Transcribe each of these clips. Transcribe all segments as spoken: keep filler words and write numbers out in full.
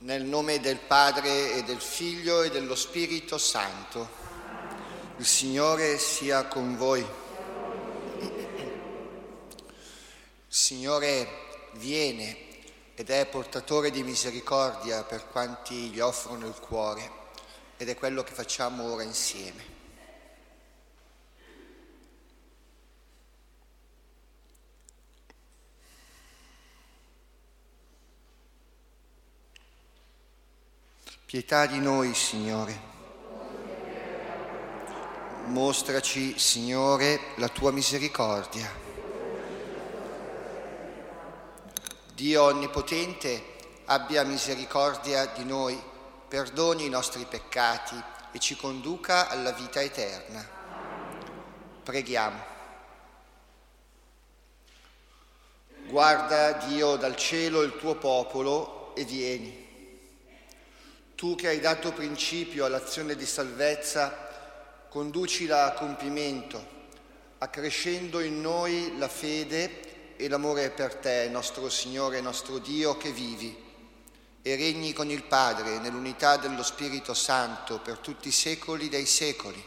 Nel nome del Padre e del Figlio e dello Spirito Santo. Il Signore sia con voi. Il Signore viene ed è portatore di misericordia per quanti gli offrono il cuore, ed è quello che facciamo ora insieme. Pietà di noi, Signore. Mostraci, Signore, la tua misericordia. Dio Onnipotente abbia misericordia di noi, perdoni i nostri peccati e ci conduca alla vita eterna. Preghiamo. Guarda, Dio, dal cielo il tuo popolo e vieni. Tu che hai dato principio all'azione di salvezza, conducila a compimento, accrescendo in noi la fede e l'amore per te, nostro Signore e nostro Dio, che vivi e regni con il Padre nell'unità dello Spirito Santo per tutti i secoli dei secoli.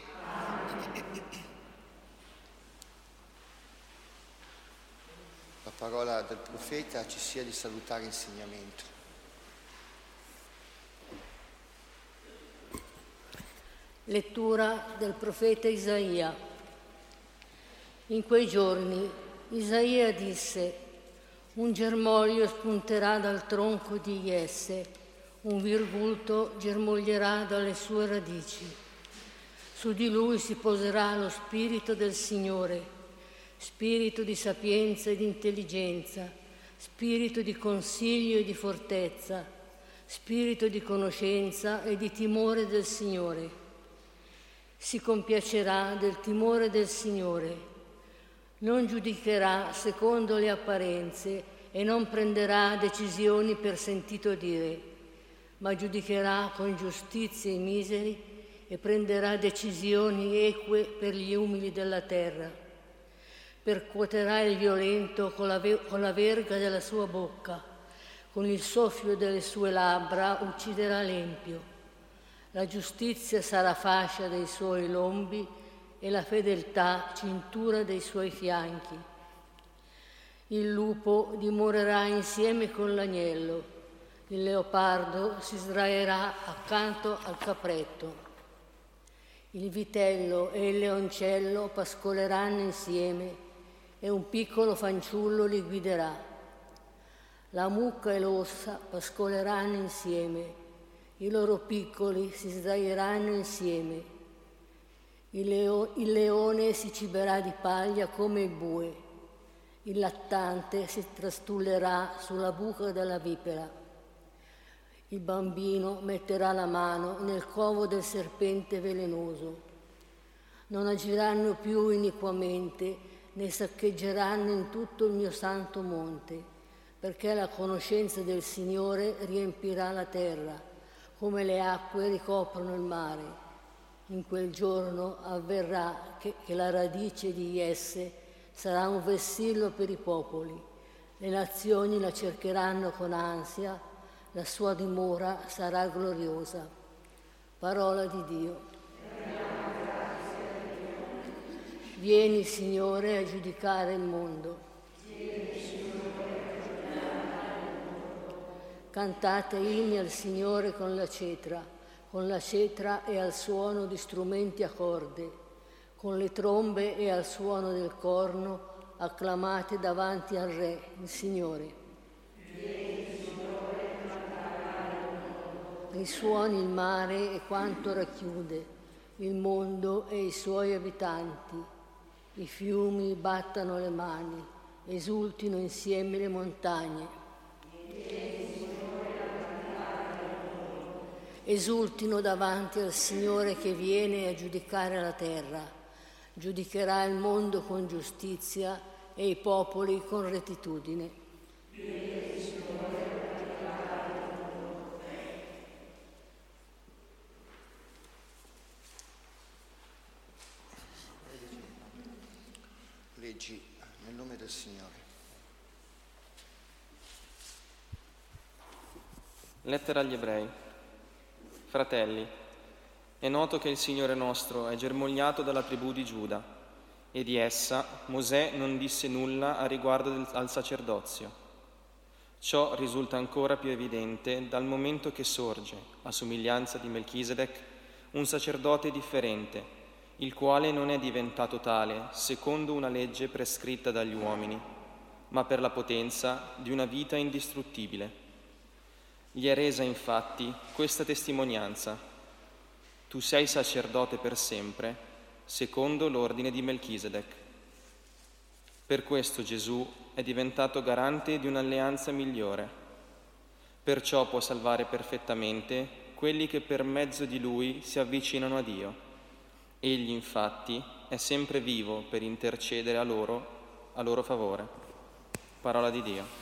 La parola del profeta ci sia di salutare insegnamento. Lettura del profeta Isaia. In quei giorni Isaia disse: un germoglio spunterà dal tronco di Jesse, un virgulto germoglierà dalle sue radici. Su di lui si poserà lo spirito del Signore, spirito di sapienza e di intelligenza, spirito di consiglio e di fortezza, spirito di conoscenza e di timore del Signore. Si compiacerà del timore del Signore, non giudicherà secondo le apparenze e non prenderà decisioni per sentito dire, ma giudicherà con giustizia i miseri e prenderà decisioni eque per gli umili della terra. Percuoterà il violento con la, ve- con la verga della sua bocca, con il soffio delle sue labbra ucciderà l'empio. La giustizia sarà fascia dei suoi lombi e la fedeltà cintura dei suoi fianchi. Il lupo dimorerà insieme con l'agnello, il leopardo si sdraierà accanto al capretto. Il vitello e il leoncello pascoleranno insieme e un piccolo fanciullo li guiderà. La mucca e l'ossa pascoleranno insieme. I loro piccoli si sdraieranno insieme. Il, leo- il leone si ciberà di paglia come il bue. Il lattante si trastullerà sulla buca della vipera. Il bambino metterà la mano nel covo del serpente velenoso. Non agiranno più iniquamente, né saccheggeranno in tutto il mio santo monte, perché la conoscenza del Signore riempirà la terra, come le acque ricoprono il mare. In quel giorno avverrà che, che la radice di Jesse sarà un vessillo per i popoli. Le nazioni la cercheranno con ansia, la sua dimora sarà gloriosa. Parola di Dio. Vieni, Signore, a giudicare il mondo. Cantate inni al Signore con la cetra, con la cetra e al suono di strumenti a corde, con le trombe e al suono del corno, acclamate davanti al Re, il Signore. Risuoni il mare e quanto racchiude, il mondo e i suoi abitanti. I fiumi battano le mani, esultino insieme le montagne. Esultino davanti al Signore che viene a giudicare la terra. Giudicherà il mondo con giustizia e i popoli con rettitudine. Leggi nel nome del Signore. Lettera agli Ebrei. Fratelli, è noto che il Signore nostro è germogliato dalla tribù di Giuda, e di essa Mosè non disse nulla a riguardo del, al sacerdozio. Ciò risulta ancora più evidente dal momento che sorge, a somiglianza di Melchisedec, un sacerdote differente, il quale non è diventato tale secondo una legge prescritta dagli uomini, ma per la potenza di una vita indistruttibile. Gli è resa infatti questa testimonianza: tu sei sacerdote per sempre, secondo l'ordine di Melchisedec. Per questo Gesù è diventato garante di un'alleanza migliore. Perciò può salvare perfettamente quelli che per mezzo di Lui si avvicinano a Dio. Egli infatti è sempre vivo per intercedere a loro, a loro favore. Parola di Dio.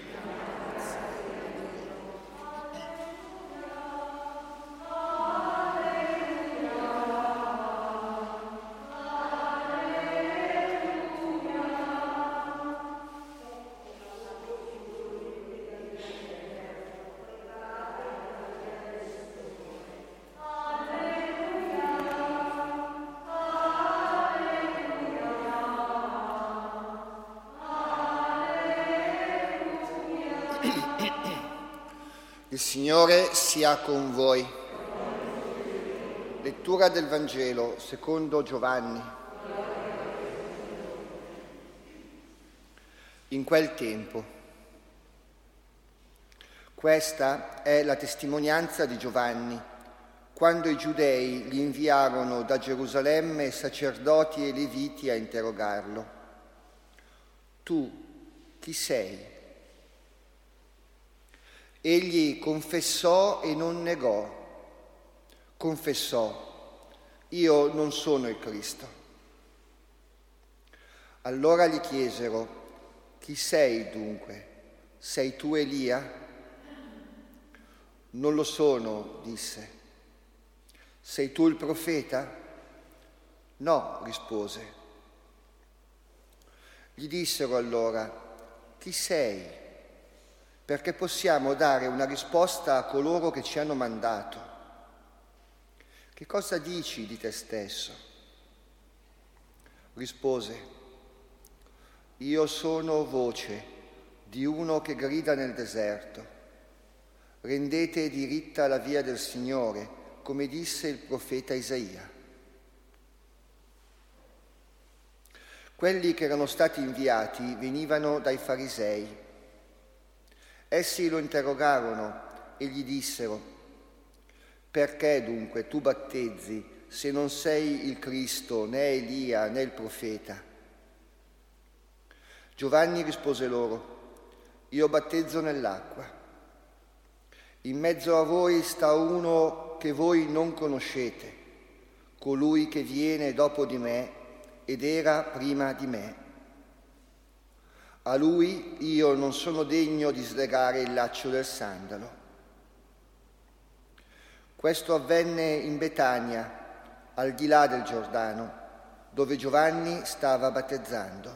Il Signore sia con voi. Lettura del Vangelo secondo Giovanni. In quel tempo. Questa è la testimonianza di Giovanni, quando i giudei gli inviarono da Gerusalemme sacerdoti e leviti a interrogarlo. Tu chi sei? Egli confessò e non negò. Confessò: io non sono il Cristo. Allora gli chiesero: chi sei dunque? Sei tu Elia? Non lo sono, disse. Sei tu il profeta? No, rispose. Gli dissero allora: chi sei? Perché possiamo dare una risposta a coloro che ci hanno mandato. Che cosa dici di te stesso? Rispose: io sono voce di uno che grida nel deserto. Rendete diritta la via del Signore, come disse il profeta Isaia. Quelli che erano stati inviati venivano dai farisei. Essi lo interrogarono e gli dissero: perché dunque tu battezzi se non sei il Cristo, né Elia, né il profeta? Giovanni rispose loro: io battezzo nell'acqua. In mezzo a voi sta uno che voi non conoscete, colui che viene dopo di me ed era prima di me. A lui io non sono degno di slegare il laccio del sandalo. Questo avvenne in Betania, al di là del Giordano, dove Giovanni stava battezzando.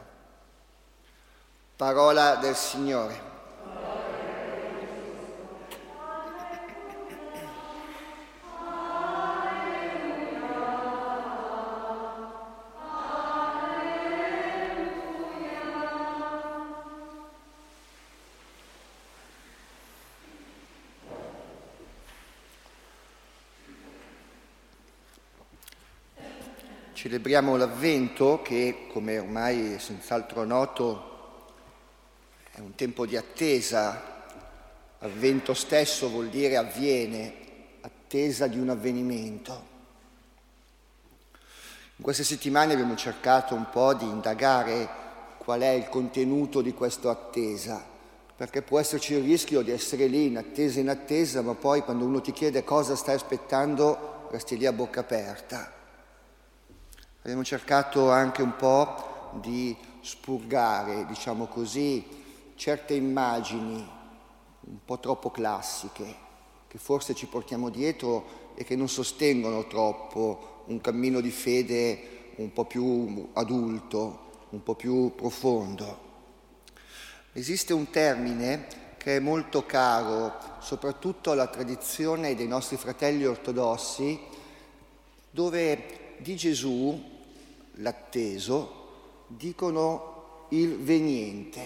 Parola del Signore. Celebriamo l'Avvento che, come ormai è senz'altro noto, è un tempo di attesa. Avvento stesso vuol dire avviene, attesa di un avvenimento. In queste settimane abbiamo cercato un po' di indagare qual è il contenuto di questa attesa, perché può esserci il rischio di essere lì in attesa in attesa, ma poi quando uno ti chiede cosa stai aspettando, resti lì a bocca aperta. Abbiamo cercato anche un po' di spurgare, diciamo così, certe immagini un po' troppo classiche, che forse ci portiamo dietro e che non sostengono troppo un cammino di fede un po' più adulto, un po' più profondo. Esiste un termine che è molto caro, soprattutto alla tradizione dei nostri fratelli ortodossi, dove di Gesù, l'atteso, dicono il veniente.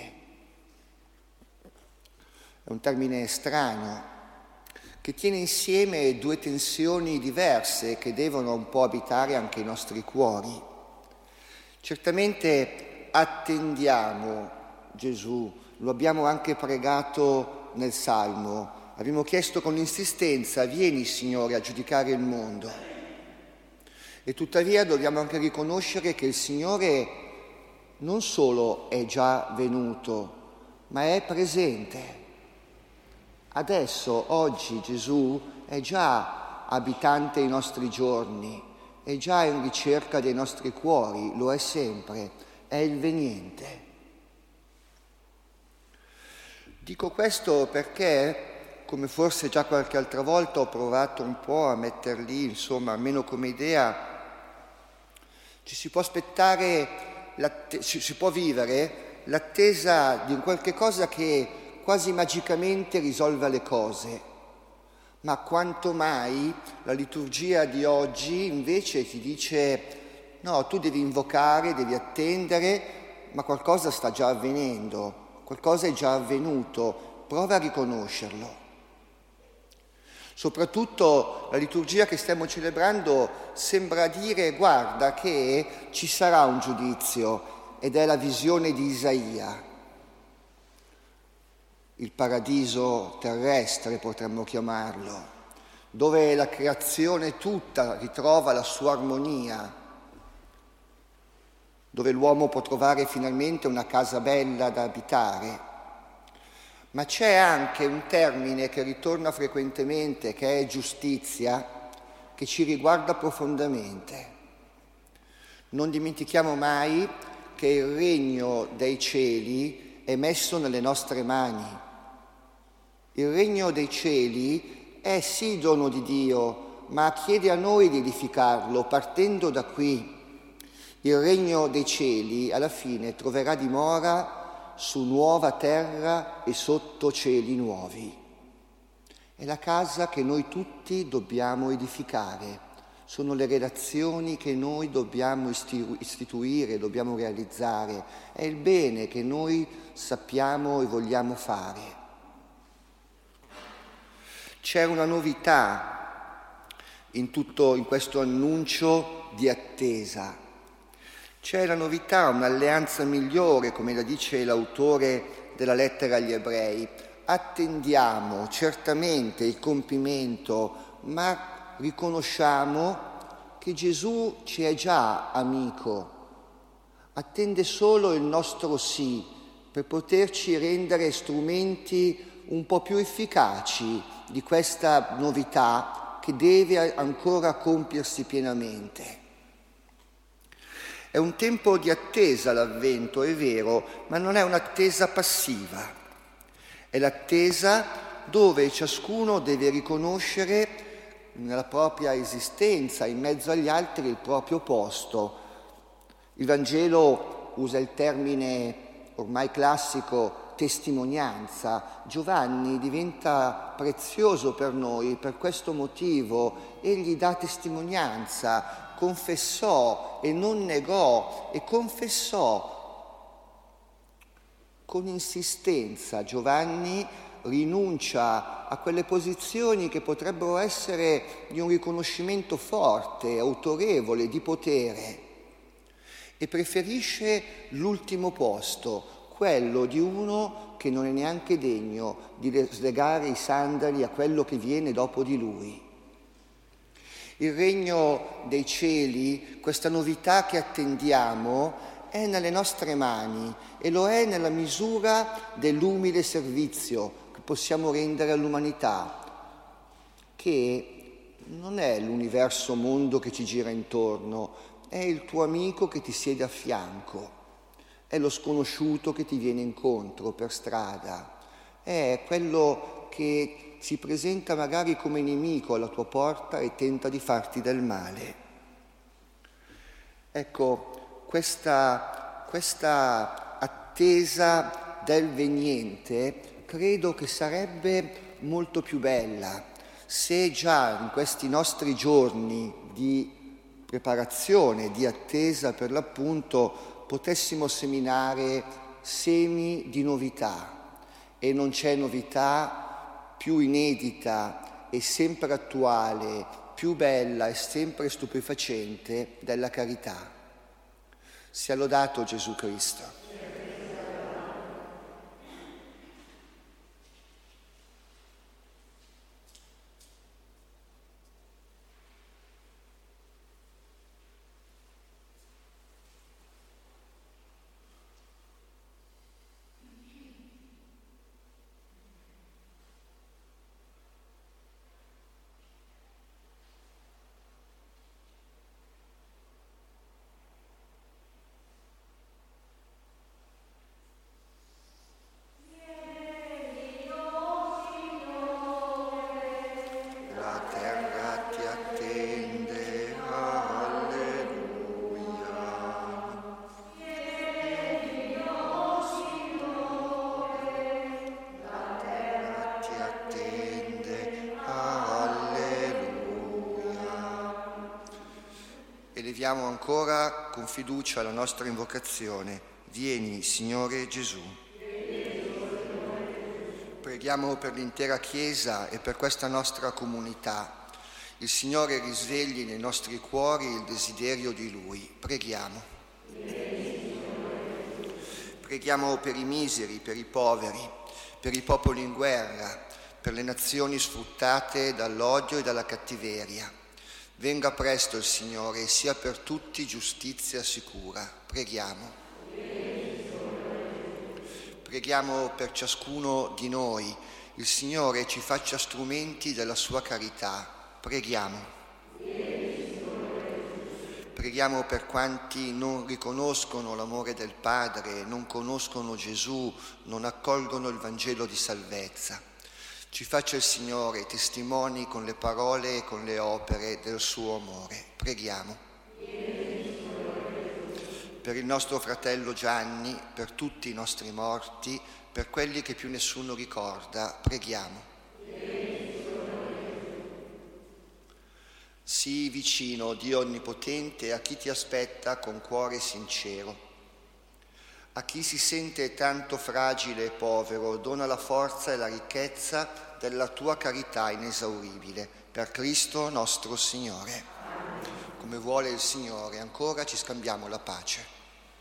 È un termine strano, che tiene insieme due tensioni diverse che devono un po' abitare anche i nostri cuori. Certamente attendiamo Gesù, lo abbiamo anche pregato nel Salmo, abbiamo chiesto con insistenza: vieni Signore a giudicare il mondo. E tuttavia dobbiamo anche riconoscere che il Signore non solo è già venuto, ma è presente. Adesso, oggi, Gesù è già abitante ai nostri giorni, è già in ricerca dei nostri cuori, lo è sempre, è il veniente. Dico questo perché, come forse già qualche altra volta ho provato un po' a metter lì, insomma, almeno come idea, ci si può aspettare, ci si può vivere l'attesa di un qualche cosa che quasi magicamente risolva le cose, ma quanto mai la liturgia di oggi invece ti dice: no, tu devi invocare, devi attendere, ma qualcosa sta già avvenendo, qualcosa è già avvenuto, prova a riconoscerlo. Soprattutto la liturgia che stiamo celebrando sembra dire: guarda che ci sarà un giudizio, ed è la visione di Isaia. Il paradiso terrestre potremmo chiamarlo, dove la creazione tutta ritrova la sua armonia, dove l'uomo può trovare finalmente una casa bella da abitare. Ma c'è anche un termine che ritorna frequentemente, che è giustizia, che ci riguarda profondamente. Non dimentichiamo mai che il regno dei cieli è messo nelle nostre mani. Il regno dei cieli è sì dono di Dio, ma chiede a noi di edificarlo partendo da qui. Il regno dei cieli alla fine troverà dimora su nuova terra e sotto cieli nuovi. È la casa che noi tutti dobbiamo edificare, sono le relazioni che noi dobbiamo istituire, dobbiamo realizzare, è il bene che noi sappiamo e vogliamo fare. C'è una novità in tutto, in questo annuncio di attesa. C'è la novità, un'alleanza migliore, come la dice l'autore della lettera agli Ebrei. Attendiamo certamente il compimento, ma riconosciamo che Gesù ci è già amico. Attende solo il nostro sì per poterci rendere strumenti un po' più efficaci di questa novità che deve ancora compiersi pienamente. È un tempo di attesa l'Avvento, è vero, ma non è un'attesa passiva. È l'attesa dove ciascuno deve riconoscere nella propria esistenza, in mezzo agli altri, il proprio posto. Il Vangelo usa il termine ormai classico testimonianza. Giovanni diventa prezioso per noi per questo motivo. Egli dà testimonianza, confessò e non negò e confessò con insistenza. Giovanni rinuncia a quelle posizioni che potrebbero essere di un riconoscimento forte, autorevole, di potere, e preferisce l'ultimo posto, quello di uno che non è neanche degno di slegare i sandali a quello che viene dopo di lui. Il regno dei cieli, questa novità che attendiamo, è nelle nostre mani e lo è nella misura dell'umile servizio che possiamo rendere all'umanità, che non è l'universo mondo che ci gira intorno, è il tuo amico che ti siede a fianco, è lo sconosciuto che ti viene incontro per strada, è quello che si presenta magari come nemico alla tua porta e tenta di farti del male. Ecco, questa, questa attesa del veniente credo che sarebbe molto più bella se già in questi nostri giorni di preparazione, di attesa per l'appunto, potessimo seminare semi di novità. E non c'è novità più inedita e sempre attuale, più bella e sempre stupefacente della carità. Sia lodato Gesù Cristo. Eleviamo ancora con fiducia la nostra invocazione. Vieni, Signore Gesù. Preghiamo per l'intera Chiesa e per questa nostra comunità. Il Signore risvegli nei nostri cuori il desiderio di Lui. Preghiamo. Preghiamo per i miseri, per i poveri, per i popoli in guerra, per le nazioni sfruttate dall'odio e dalla cattiveria. Venga presto il Signore e sia per tutti giustizia sicura. Preghiamo. Preghiamo per ciascuno di noi. Il Signore ci faccia strumenti della sua carità. Preghiamo. Preghiamo per quanti non riconoscono l'amore del Padre, non conoscono Gesù, non accolgono il Vangelo di salvezza. Ci faccia il Signore testimoni con le parole e con le opere del suo amore. Preghiamo. Per il nostro fratello Gianni, per tutti i nostri morti, per quelli che più nessuno ricorda, preghiamo. Sii vicino, Dio Onnipotente, a chi ti aspetta con cuore sincero. A chi si sente tanto fragile e povero, dona la forza e la ricchezza della tua carità inesauribile, per Cristo nostro Signore. Come vuole il Signore, ancora ci scambiamo la pace.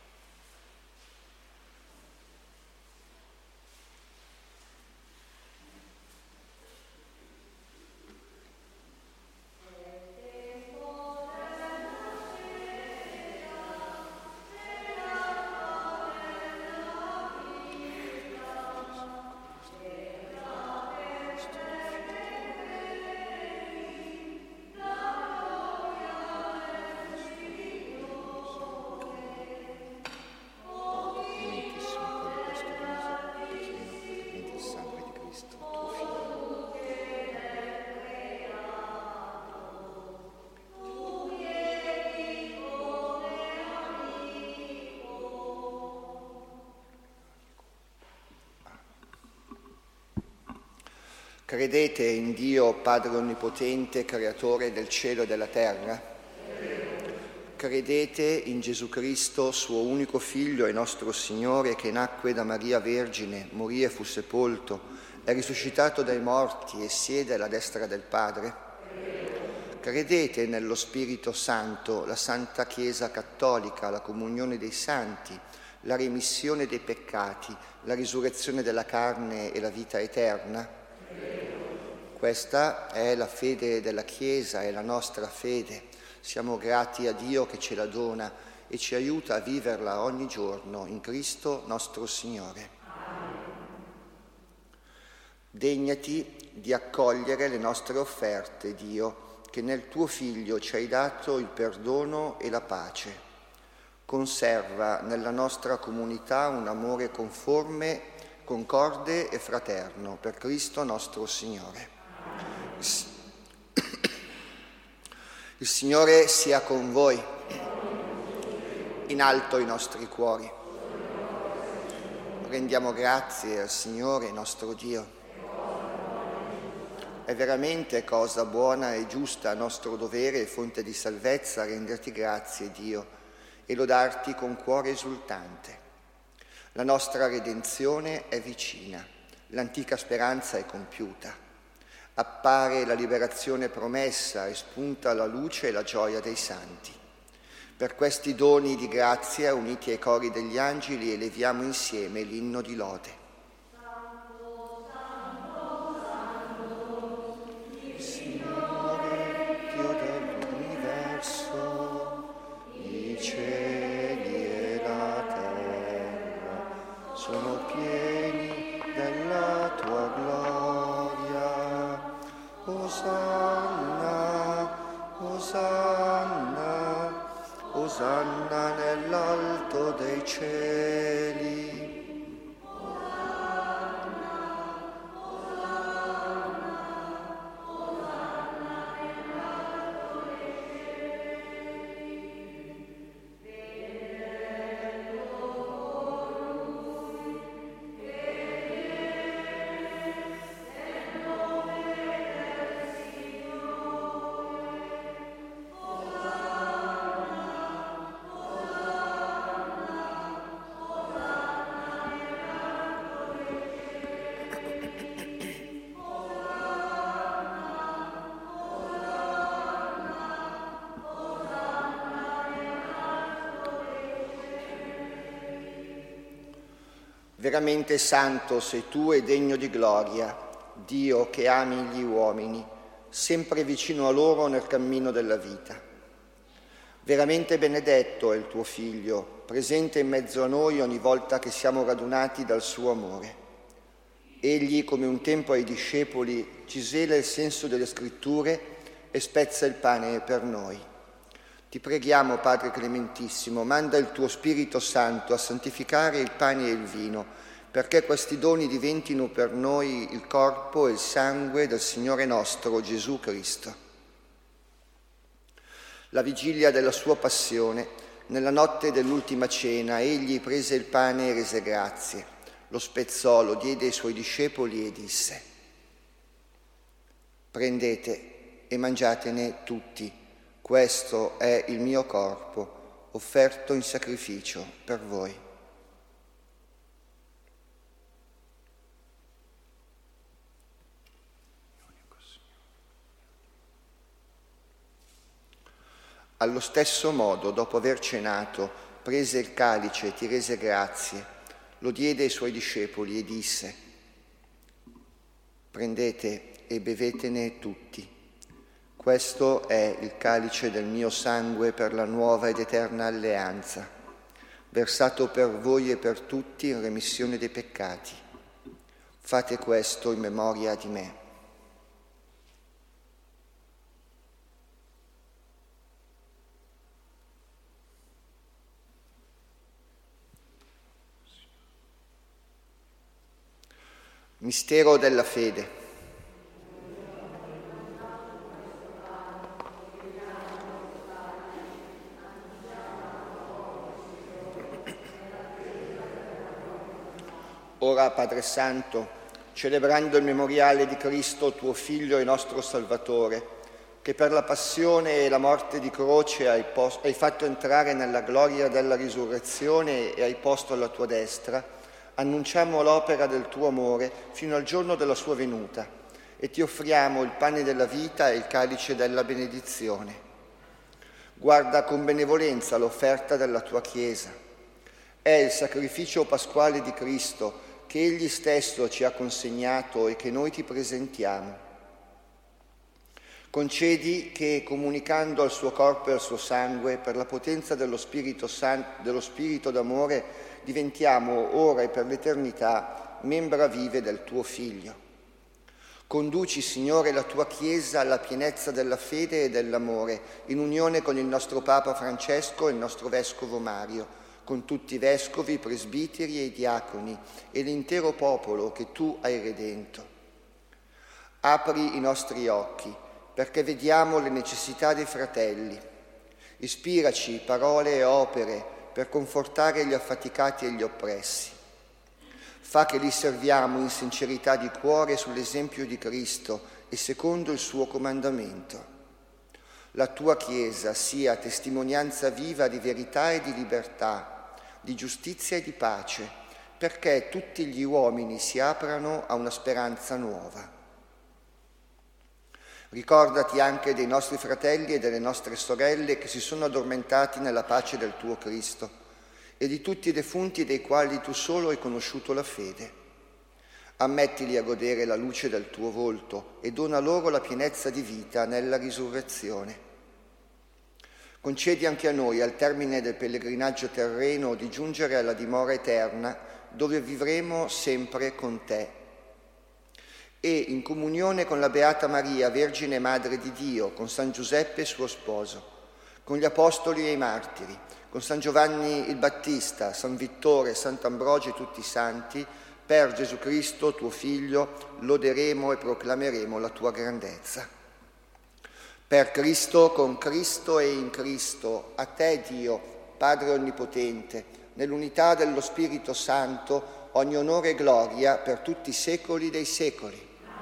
Credete in Dio Padre Onnipotente, Creatore del cielo e della terra? Credete in Gesù Cristo, suo unico Figlio e nostro Signore, che nacque da Maria Vergine, morì e fu sepolto, è risuscitato dai morti e siede alla destra del Padre? Credete nello Spirito Santo, la Santa Chiesa Cattolica, la comunione dei santi, la remissione dei peccati, la risurrezione della carne e la vita eterna? Questa è la fede della Chiesa, è la nostra fede. Siamo grati a Dio che ce la dona e ci aiuta a viverla ogni giorno in Cristo nostro Signore. Degnati di accogliere le nostre offerte, Dio, che nel tuo Figlio ci hai dato il perdono e la pace. Conserva nella nostra comunità un amore conforme, concorde e fraterno, per Cristo nostro Signore. Il Signore sia con voi. In alto i nostri cuori. rendiamo grazie al Signore nostro Dio. È veramente cosa buona e giusta, nostro dovere e fonte di salvezza, renderti grazie, Dio, e lodarti con cuore esultante. La nostra redenzione è vicina, l'antica speranza è compiuta. Appare la liberazione promessa e spunta la luce e la gioia dei santi. Per questi doni di grazia, uniti ai cori degli angeli, eleviamo insieme l'inno di lode. Sono pieni della tua gloria. Osanna, Osanna, Osanna nell'alto dei cieli. Veramente santo sei tu e degno di gloria, Dio che ami gli uomini, sempre vicino a loro nel cammino della vita. Veramente benedetto è il tuo Figlio, presente in mezzo a noi ogni volta che siamo radunati dal suo amore. Egli, come un tempo ai discepoli, ci svela il senso delle Scritture e spezza il pane per noi. Ti preghiamo, Padre Clementissimo, manda il tuo Spirito Santo a santificare il pane e il vino, perché questi doni diventino per noi il corpo e il sangue del Signore nostro Gesù Cristo. La vigilia della sua passione, nella notte dell'ultima cena, egli prese il pane e rese grazie, lo spezzò, lo diede ai suoi discepoli e disse: prendete e mangiatene tutti. Questo è il mio corpo, offerto in sacrificio per voi. Allo stesso modo, dopo aver cenato, prese il calice e ti rese grazie, lo diede ai suoi discepoli e disse: prendete e bevetene tutti. Questo è il calice del mio sangue per la nuova ed eterna alleanza, versato per voi e per tutti in remissione dei peccati. Fate questo in memoria di me. Mistero della fede. Ora, Padre Santo, celebrando il memoriale di Cristo, tuo Figlio e nostro Salvatore, che per la passione e la morte di croce hai, posto, hai fatto entrare nella gloria della risurrezione e hai posto alla tua destra, annunciamo l'opera del tuo amore fino al giorno della sua venuta e ti offriamo il pane della vita e il calice della benedizione. Guarda con benevolenza l'offerta della tua Chiesa. È il sacrificio pasquale di Cristo che Egli stesso ci ha consegnato e che noi ti presentiamo. Concedi che, comunicando al suo corpo e al suo sangue, per la potenza dello Spirito Santo, dello Spirito d'amore, diventiamo ora e per l'eternità membra vive del tuo Figlio. Conduci, Signore, la tua Chiesa alla pienezza della fede e dell'amore, in unione con il nostro Papa Francesco e il nostro Vescovo Mario, con tutti i vescovi, presbiteri e i diaconi e l'intero popolo che tu hai redento. Apri i nostri occhi perché vediamo le necessità dei fratelli. Ispiraci parole e opere per confortare gli affaticati e gli oppressi. Fa che li serviamo in sincerità di cuore sull'esempio di Cristo e secondo il suo comandamento. La tua Chiesa sia testimonianza viva di verità e di libertà, di giustizia e di pace, perché tutti gli uomini si aprano a una speranza nuova. Ricordati anche dei nostri fratelli e delle nostre sorelle che si sono addormentati nella pace del tuo Cristo e di tutti i defunti dei quali tu solo hai conosciuto la fede. Ammettili a godere la luce del tuo volto e dona loro la pienezza di vita nella risurrezione. Concedi anche a noi, al termine del pellegrinaggio terreno, di giungere alla dimora eterna, dove vivremo sempre con te. E in comunione con la Beata Maria, Vergine Madre di Dio, con San Giuseppe suo sposo, con gli Apostoli e i Martiri, con San Giovanni il Battista, San Vittore, Sant'Ambrogio e tutti i santi, per Gesù Cristo, tuo Figlio, loderemo e proclameremo la tua grandezza. Per Cristo, con Cristo e in Cristo, a te Dio, Padre Onnipotente, nell'unità dello Spirito Santo, ogni onore e gloria per tutti i secoli dei secoli.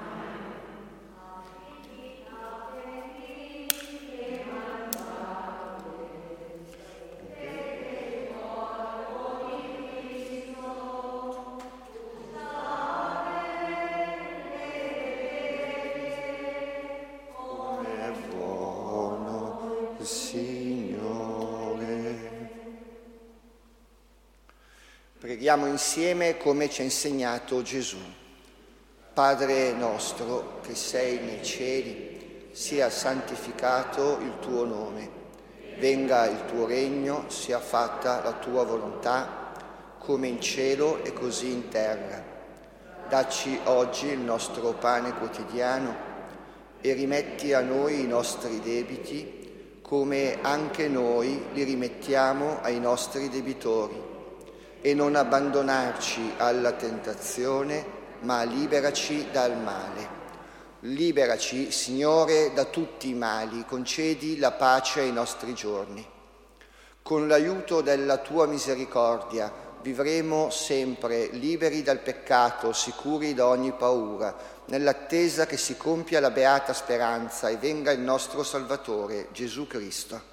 Preghiamo insieme come ci ha insegnato Gesù. Padre nostro che sei nei cieli, sia santificato il tuo nome. Venga il tuo regno, sia fatta la tua volontà, come in cielo e così in terra. Dacci oggi il nostro pane quotidiano e rimetti a noi i nostri debiti, come anche noi li rimettiamo ai nostri debitori. E non abbandonarci alla tentazione, ma liberaci dal male. Liberaci, Signore, da tutti i mali, concedi la pace ai nostri giorni. Con l'aiuto della tua misericordia vivremo sempre liberi dal peccato, sicuri da ogni paura, nell'attesa che si compia la beata speranza e venga il nostro Salvatore, Gesù Cristo.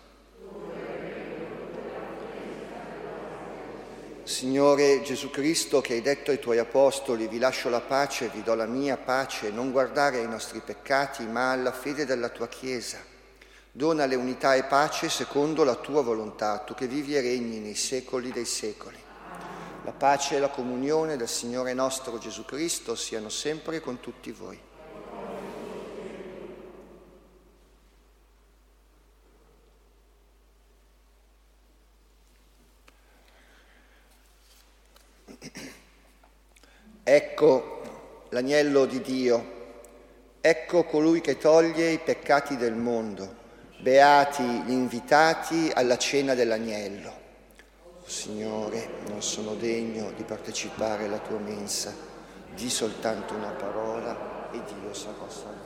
Signore Gesù Cristo, che hai detto ai tuoi apostoli, vi lascio la pace, vi do la mia pace, non guardare ai nostri peccati, ma alla fede della tua Chiesa. Donale unità e pace secondo la tua volontà, tu che vivi e regni nei secoli dei secoli. La pace e la comunione del Signore nostro Gesù Cristo siano sempre con tutti voi. Ecco l'agnello di Dio, ecco colui che toglie i peccati del mondo. Beati gli invitati alla cena dell'agnello. Oh, Signore, non sono degno di partecipare alla tua mensa, di soltanto una parola ed io sarò salvato.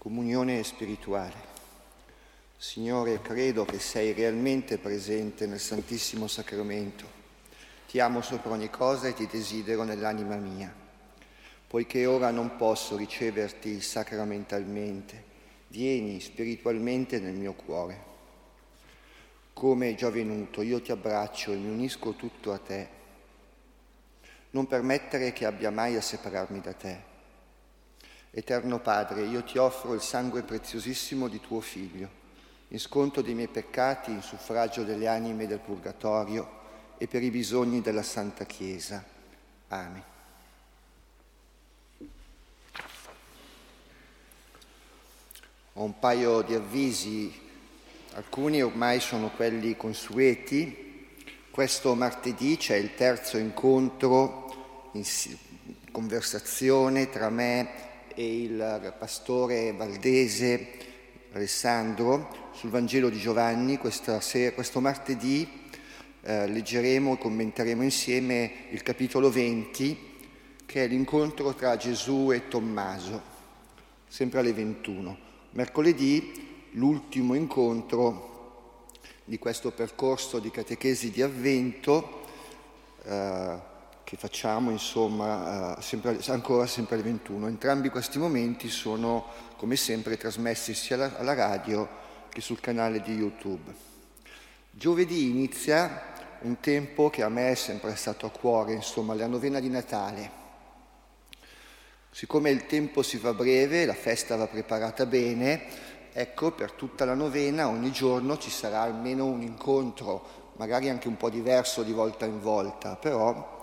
Comunione spirituale. Signore, credo che sei realmente presente nel Santissimo Sacramento. Ti amo sopra ogni cosa e ti desidero nell'anima mia. Poiché ora non posso riceverti sacramentalmente, vieni spiritualmente nel mio cuore. Come è già venuto, io ti abbraccio e mi unisco tutto a te. Non permettere che abbia mai a separarmi da te. Eterno Padre, io ti offro il sangue preziosissimo di tuo Figlio, in sconto dei miei peccati, in suffragio delle anime del purgatorio e per i bisogni della Santa Chiesa. Amen. Ho un paio di avvisi, alcuni ormai sono quelli consueti. Questo martedì c'è il terzo incontro in conversazione tra me e il pastore valdese Alessandro sul Vangelo di Giovanni. Questa sera, questo martedì eh, leggeremo e commenteremo insieme il capitolo venti, che è l'incontro tra Gesù e Tommaso, sempre alle ventuno. Mercoledì l'ultimo incontro di questo percorso di catechesi di Avvento eh, che facciamo, insomma, uh, sempre, ancora sempre alle ventuno. Entrambi questi momenti sono, come sempre, trasmessi sia alla, alla radio che sul canale di YouTube. Giovedì inizia un tempo che a me è sempre stato a cuore, insomma, la novena di Natale. Siccome il tempo si fa breve, la festa va preparata bene, ecco, per tutta la novena ogni giorno ci sarà almeno un incontro, magari anche un po' diverso di volta in volta, però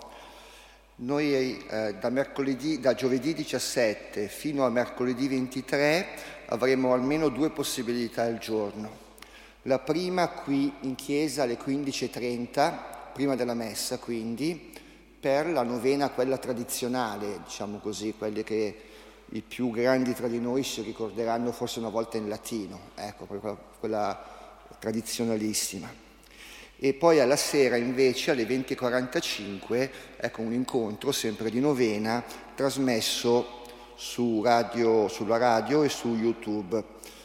noi eh, da, mercoledì, da giovedì diciassette fino a mercoledì ventitré avremo almeno due possibilità al giorno. La prima qui in chiesa alle quindici e trenta, prima della messa quindi, per la novena, quella tradizionale, diciamo così, quelle che i più grandi tra di noi si ricorderanno forse una volta in latino, ecco, quella, quella tradizionalissima. E poi alla sera invece alle venti e quarantacinque ecco un incontro sempre di novena trasmesso su radio, sulla radio e su YouTube.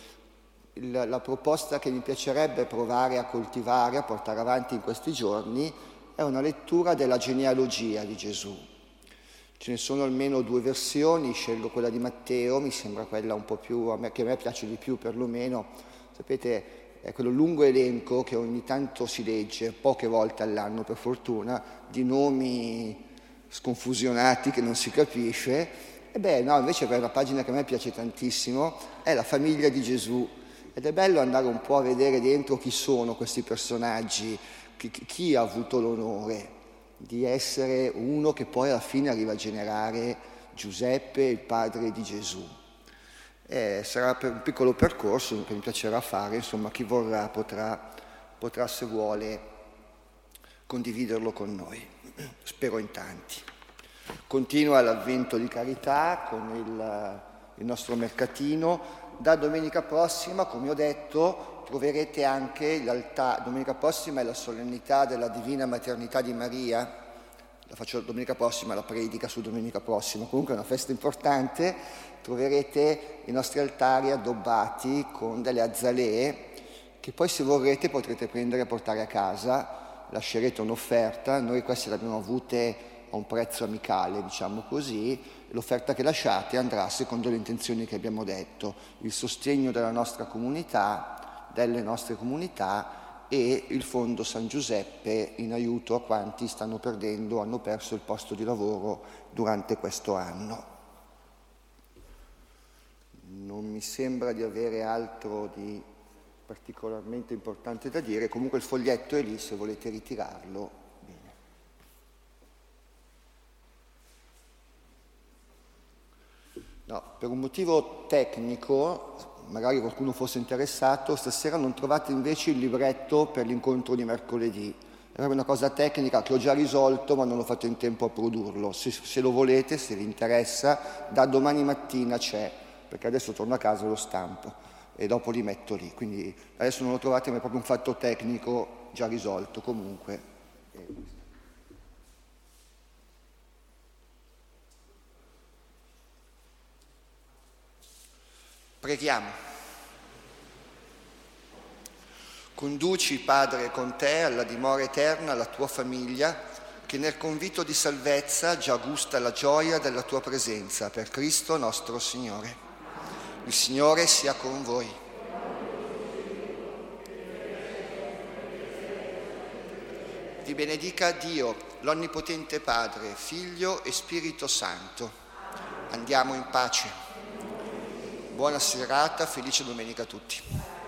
Il, la proposta che mi piacerebbe provare a coltivare, a portare avanti in questi giorni è una lettura della genealogia di Gesù. Ce ne sono almeno due versioni, scelgo quella di Matteo, mi sembra quella un po' più, a me, che a me piace di più perlomeno, sapete, è quello lungo elenco che ogni tanto si legge, poche volte all'anno per fortuna, di nomi sconfusionati che non si capisce. E beh, no, invece per una pagina che a me piace tantissimo è la famiglia di Gesù. Ed è bello andare un po' a vedere dentro chi sono questi personaggi, chi, chi ha avuto l'onore di essere uno che poi alla fine arriva a generare Giuseppe, il padre di Gesù. Eh, sarà per un piccolo percorso che mi piacerà fare, insomma chi vorrà potrà, potrà se vuole condividerlo con noi, spero in tanti. Continua l'avvento di carità con il, il nostro mercatino. Da domenica prossima, come ho detto, troverete anche l'altare. Domenica prossima è la solennità della Divina Maternità di Maria. La faccio domenica prossima, la predica su domenica prossima, comunque è una festa importante. Troverete i nostri altari addobbati con delle azzalee che poi se vorrete potrete prendere e portare a casa, lascerete un'offerta, noi queste le abbiamo avute a un prezzo amicale, diciamo così, l'offerta che lasciate andrà secondo le intenzioni che abbiamo detto, il sostegno della nostra comunità, delle nostre comunità e il Fondo San Giuseppe in aiuto a quanti stanno perdendo, hanno perso il posto di lavoro durante questo anno. Non mi sembra di avere altro di particolarmente importante da dire, comunque il foglietto è lì se volete ritirarlo. Bene. No, per un motivo tecnico, magari qualcuno fosse interessato, stasera non trovate invece il libretto per l'incontro di mercoledì. Era una cosa tecnica che ho già risolto ma non ho fatto in tempo a produrlo. Se, se lo volete, se vi interessa, da domani mattina c'è. Perché adesso torno a casa e lo stampo e dopo li metto lì, quindi adesso non lo trovate ma è proprio un fatto tecnico già risolto comunque. Preghiamo. Conduci, Padre, con te alla dimora eterna la tua famiglia, che nel convito di salvezza già gusta la gioia della tua presenza, per Cristo nostro Signore. Il Signore sia con voi. Vi benedica Dio, l'Onnipotente Padre, Figlio e Spirito Santo. Andiamo in pace. Buona serata, felice domenica a tutti.